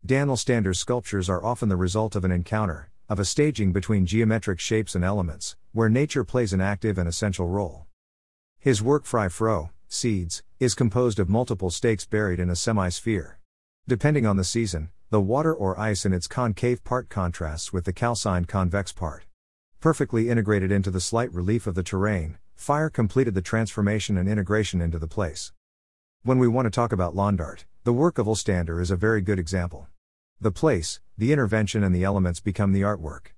Daniel Stander's sculptures are often the result of an encounter, of a staging between geometric shapes and elements, where nature plays an active and essential role. His work Fry Fro, Seeds, is composed of multiple stakes buried in a semi-sphere. Depending on the season, the water or ice in its concave part contrasts with the calcined convex part. Perfectly integrated into the slight relief of the terrain, fire completed the transformation and integration into the place. When we want to talk about lawn art, the work of Ulstander is a very good example. The place, the intervention and the elements become the artwork.